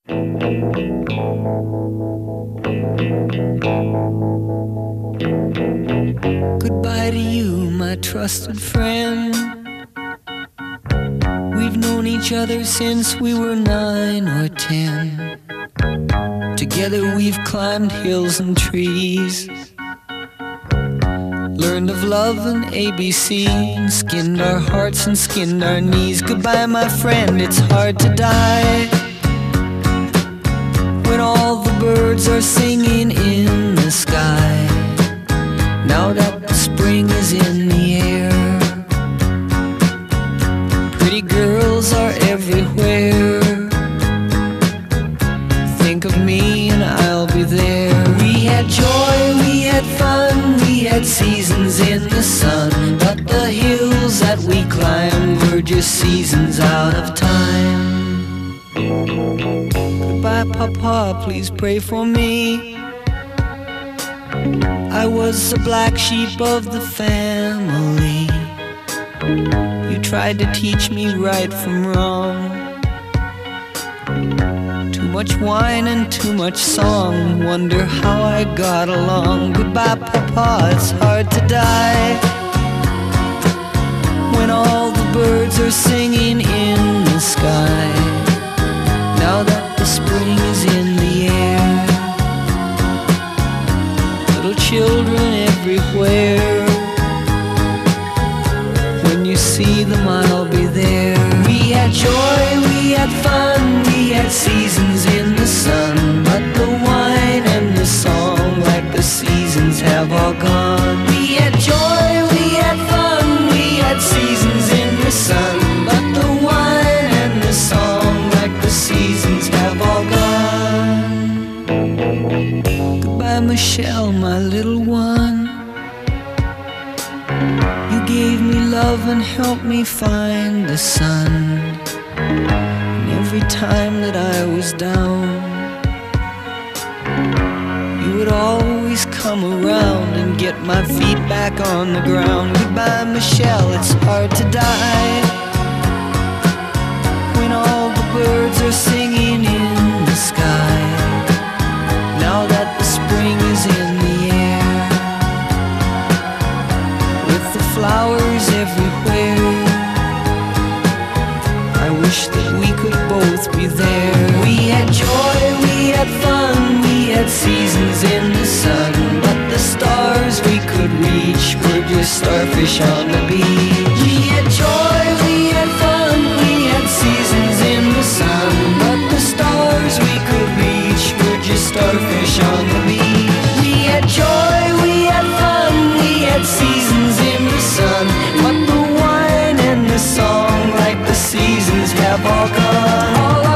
Goodbye to you, my trusted friend. We've known each other since we were 9 or 10. Together we've climbed hills and trees, learned of love and ABC, and skinned our hearts and skinned our knees. Goodbye, my friend, it's hard to die when all the birds are singing in the sky. Now that the spring is in the air, pretty girls are everywhere. Think of me and I'll be there. We had joy, we had fun, we had seasons in the sun, but the hills that we climbed were just seasons out of time. Goodbye, Papa, please pray for me. I was the black sheep of the family. You tried to teach me right from wrong. Too much wine and too much song, wonder how I got along. Goodbye, Papa, it's hard to die when all the birds are singing in the sky. Now that the spring is in the air, little children everywhere. When you see them, I'll be there. We had joy, we had fun, we had seasons in the sun, but the wine and the song, like the seasons, have all gone. We had joy, we had fun, we had seasons in the sun, but the wine and the song, like the seasons, have all gone. Goodbye, Michelle, my little one. You gave me love and helped me find the sun. And every time that I was down, you would always come around and get my feet back on the ground. Goodbye, Michelle, it's hard to die when all the birds are singing in the sky. Now that the spring is in the air, with the flowers everywhere, I wish that we could both be there. We had joy, we had fun, we had seasons in the sun, but the stars we could reach were just starfish on the beach. We had joy, we had fun, we had seasons in the sun, but the stars we could reach were just starfish on the beach. We had joy, we had fun, we had seasons in the sun, but the wine and the song, like the seasons, have all gone.